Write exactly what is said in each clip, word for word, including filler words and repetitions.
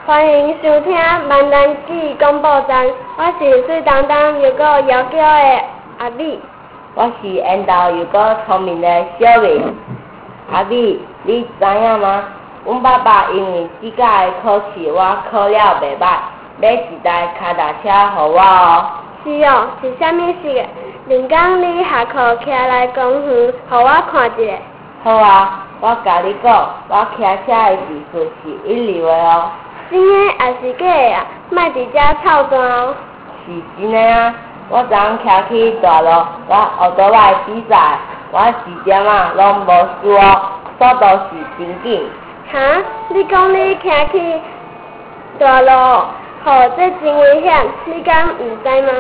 欢迎收听万人记广播站，我是水当当又个摇脚的阿美。 我是缘投又个聪明的小美。阿美，你知影吗？阮爸爸因为即届的考试我考了袂歹，买一台脚踏车互我哦。 是哦，是啥物事的？另讲你下课徛来公园，互我看一下。 好啊，我甲你讲，我骑车的技术是一流的哦。 真的还是假的啊？莫伫遮臭蛋哦。 是真的啊！我昨昏骑去大路，我学倒来比赛，我一点啊拢无输哦，速度是真紧。 哈？你讲你骑去大路，吼，这真危险，你敢毋知吗？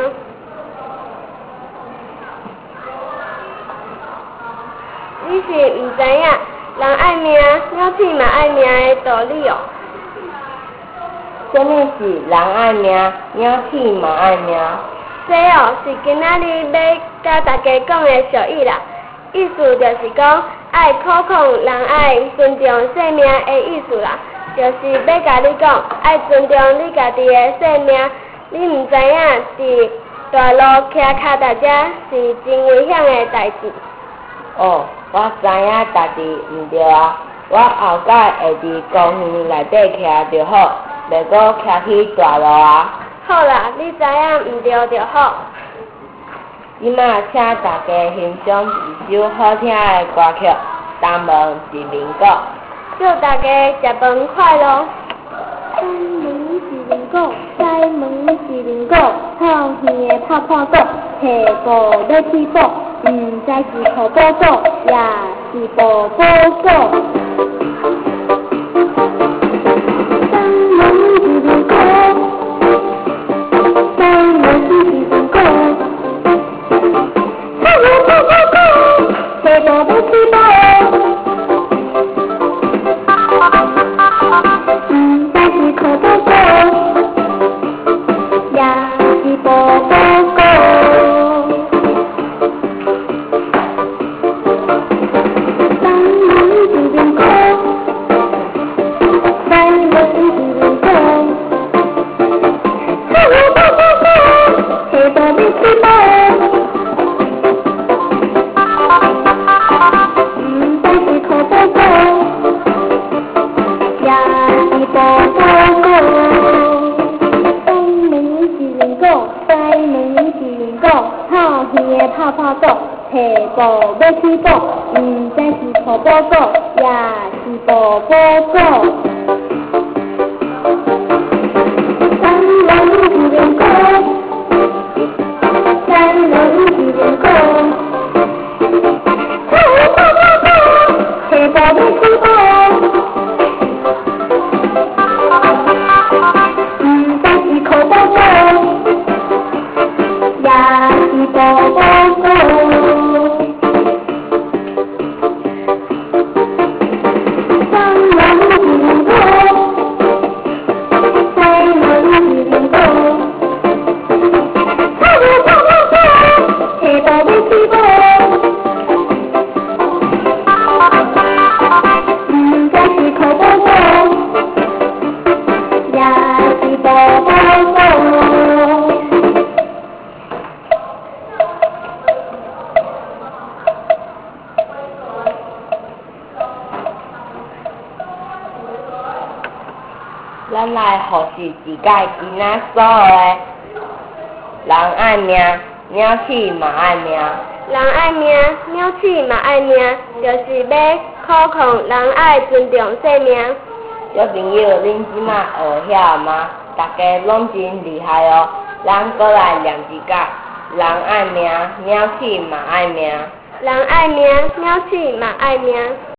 你是毋知影，人爱命，鸟鼠嘛爱命的道理哦。 什么是人爱命，鸟鼠嘛爱命？ 这哦是今仔日要甲大家讲的俗语啦，意思就是讲爱可控人爱尊重生命的意思啦，就是要甲你讲爱尊重你家己的生命。你毋知影伫大路骑脚踏车是真危险的代志。 哦，我知影家己毋对啊，我后摆会伫公园内底骑就好，袂阁骑去大路啊。 好啦，你知影毋对就好。 即马请大家欣赏一首好听的歌曲《东门一民国》。 祝大家食饭快乐。东门一民国，西门一民国，好远的泡泡国，下步要去报，毋知是何报国，也是无报国。泡泡国，下步要去报，毋知是何报国，也是无报国。东门一民国，西门一民国，下步要去报，毋知是何报国，也是无报国。咱来复习一届今仔所学的。人爱命，鸟鼠嘛爱命。 人爱命，鸟鼠嘛爱命，就是要可控人爱尊重生命。 小朋友，恁即马学晓吗？大家拢真厉害哦！咱搁来念一届。人爱命，鸟鼠嘛爱命。 人爱命，鸟鼠嘛爱命。